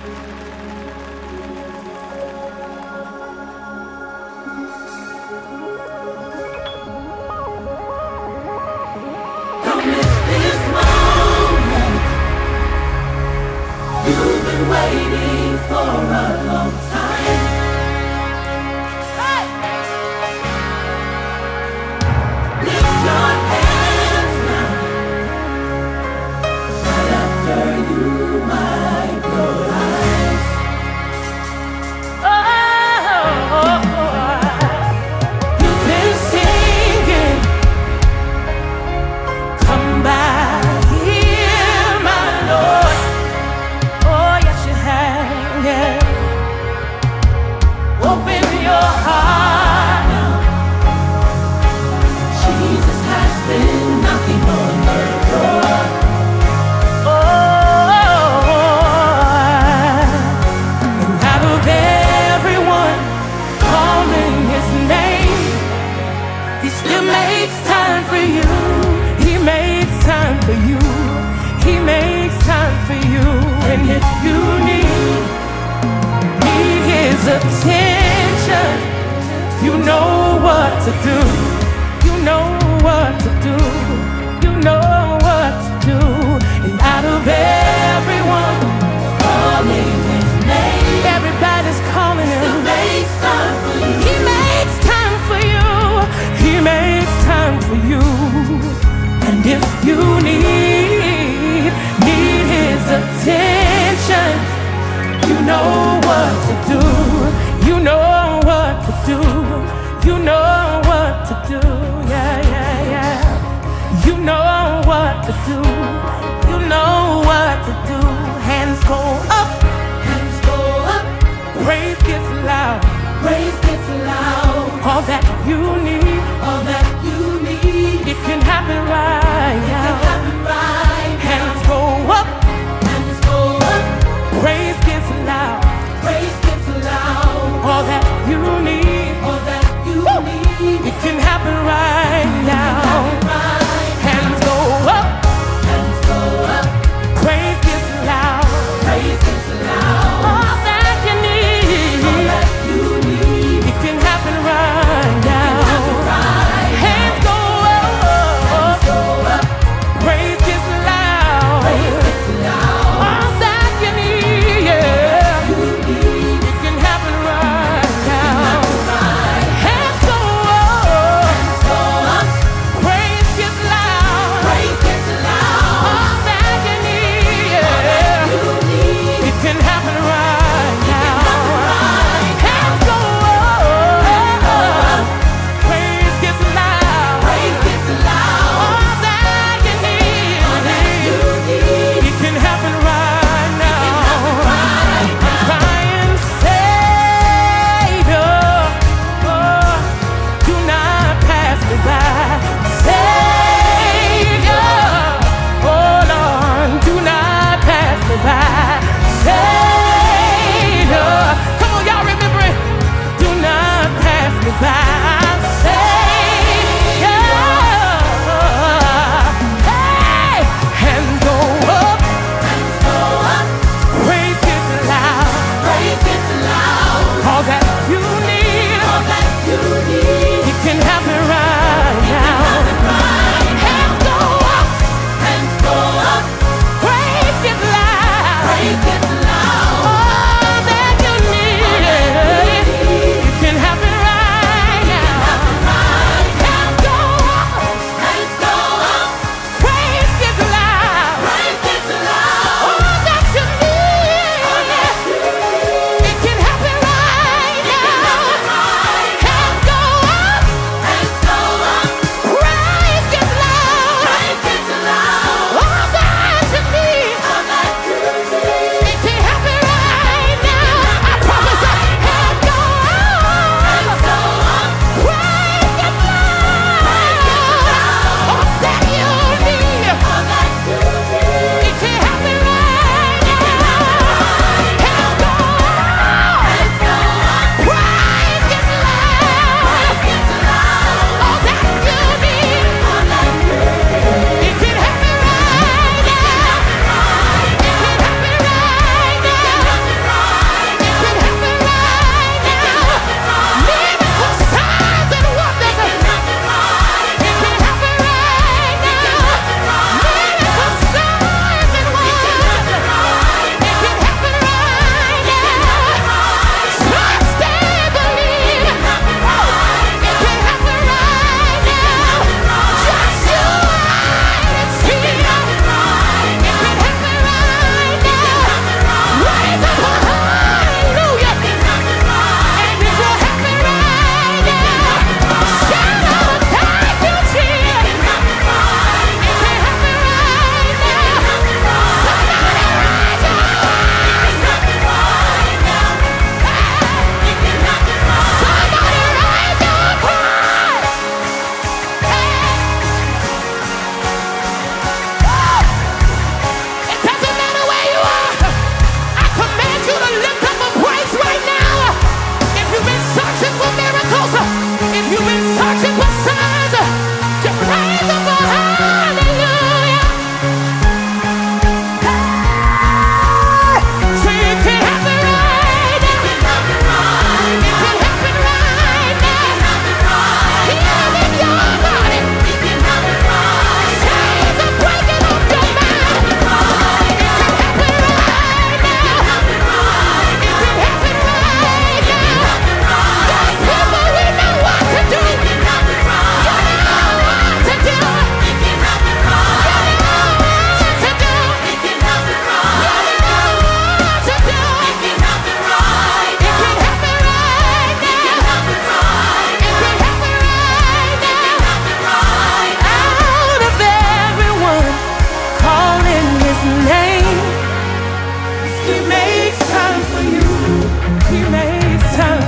Waiting for a long time. Hey! Lift your hands now. Right after you might your eyes. You've been singing. Come back here, my Lord. Open your heart now. Jesus has been knocking on your door. And out of everyone calling his name, he still makes time for you. He makes time for you. He makes time for you. And if you need his attention, you know what to do. You know what to do. You know what to do. And out of everyone calling his name, everybody's calling him. He makes time for you. He makes time for you. He makes time for you. And if you need his attention, you know what to do. You know what to do. You know what to do. Yeah, yeah, yeah. You know what to do. You know what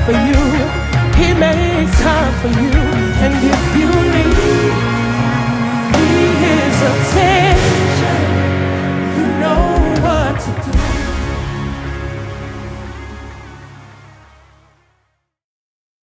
for you. He makes time for you. And if you need his attention, you know what to do.